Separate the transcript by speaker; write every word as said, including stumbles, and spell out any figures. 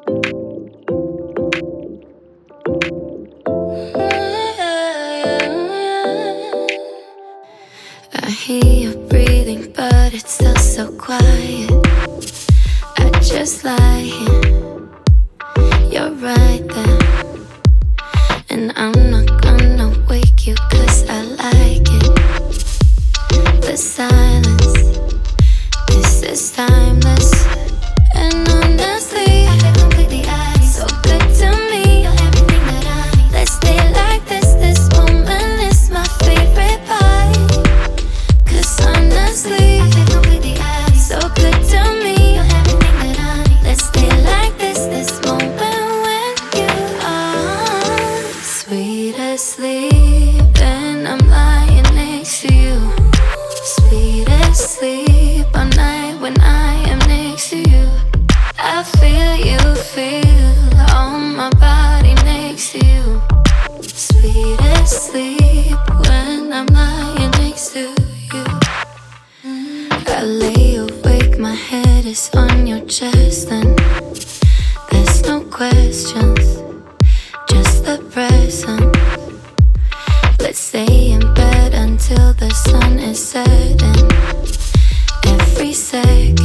Speaker 1: I hear you breathing, but it's still so quiet. I just lie here, you're right there, and I'm not gonna wake you 'cause I like it. The silence, this is timeless. And honestly, I feel completely out. So good to me, you're everything that I need. Let's stay like this, this moment is my favorite part. 'Cause honestly, I feel completely out. So good to me, you're everything that I need. Let's stay like this, this moment when you are sweet asleep and I'm lying next to you. Sweet asleep all night when I am next to you. I feel you feel all my body next to you. Sweet asleep when I'm lying next to you. I lay awake, my head is on your chest, and there's no questions, just the present. Let's stay in bed until the sun is setting. Every second